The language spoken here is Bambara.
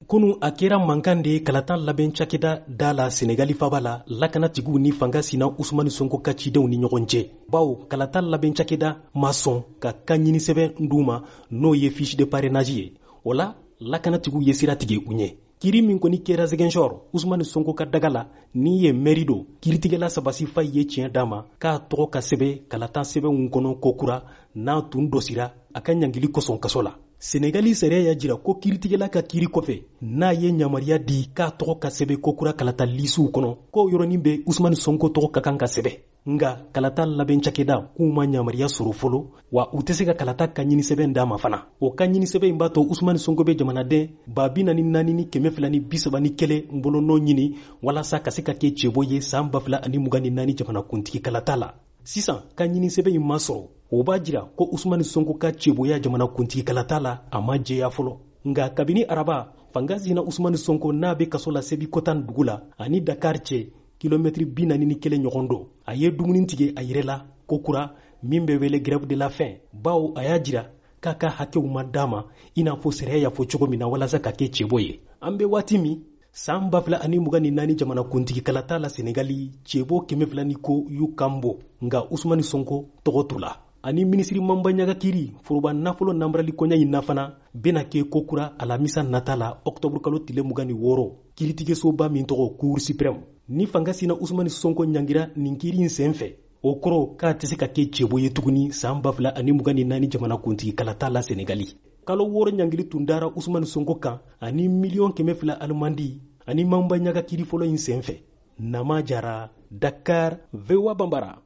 kunu a kɛra mankan de ye kalata labɛn cakɛda da la senegali faba la lakanatigiw ni fanga sina usumani sonko ka cidenw ni ɲɔgɔn cɛ bawo kalata labɛn cakɛda ma sɔn ka kan ɲinisɛbɛn d'u ma n'o ye fiche de parrainage ye o la lakanatigiw ye sira tigɛ u ɲɛ kiri min kɔni kɛra ziguinchor usumani sonko ka daga la ni ye mairie do kiritigɛla sabasi fa ye tiɲɛ d'a ma k'a tɔgɔ ka sɛbɛ kalata sɛbɛnw kɔnɔ kokura n'a tun dɔsira a ka ɲangili kosɔn kaso la senegali sariya y'a jira ko kiritigɛla ka kiri kɔfɛ n'a ye ɲamariya di k'a tɔgɔ ka sɛbɛ kokura kalata lisiw kɔnɔ k'o yɔrɔnin bɛ usumani sonko tɔgɔ ka kan ka sɛbɛ nga kalata labɛn cakɛda k'u ma ɲamariya sɔrɔ fɔlɔ wa u tɛ se ka kalata ka ɲinisɛbɛn d'a ma fana o ka ɲinisɛbɛn in b'a to usumani sonko bɛ jamanaden 44 ni 231 bolonɔ ɲini walasa ka se ka kɛ cɛbɔ ye san 2024 jamanakuntigi kalata la sisan ka ɲinisɛbɛn in ma sɔrɔ o b'a jira ko usumani sonko ka cɛbɔya jamanakuntigi kalata la a ma jɛya fɔlɔ nga kabini araba fanga sina usumani sonko n'a bɛ kaso la sebikotan dugu la ani dakar cɛ kilomɛtiri 41 ɲɔgɔn don a ye dumuni tigɛ a yɛrɛ la kokura min bɛ wele grève de la faim bawo a y'a jira k'a ka hakɛw ma d'a ma i n'a fɔ sariya y'a fɔ cogo min na walasa ka kɛ cɛbɔ ye an bɛ waati min san 2024 jamanakuntigi kalata la senegali cɛbɔ 200 ko y'u kan bɔ nga usumani sonko tɔgɔ t'u la ani minisiri mamba ɲaga kiri foroba nafolo nambarali kɔɲa in na fana bena kɛ kokura alamisa nata la octobre kalo tile 26 kiritigesoba min tɔgɔ cour suprême ni fanga sina usumani sonko ɲangira nin kiri in sen fɛ o kɔrɔ k'a tɛ se ka kɛ cɛbɔ ye tuguni san 2024 jamanakuntigi kalata la senegali kalo 6 ɲangili tun dara usumani sonko kan ani miliyɔn 200 alimandi ani mamba ɲaga kiri fɔlɔ in sen fɛ nama jara dakar VOA Bambara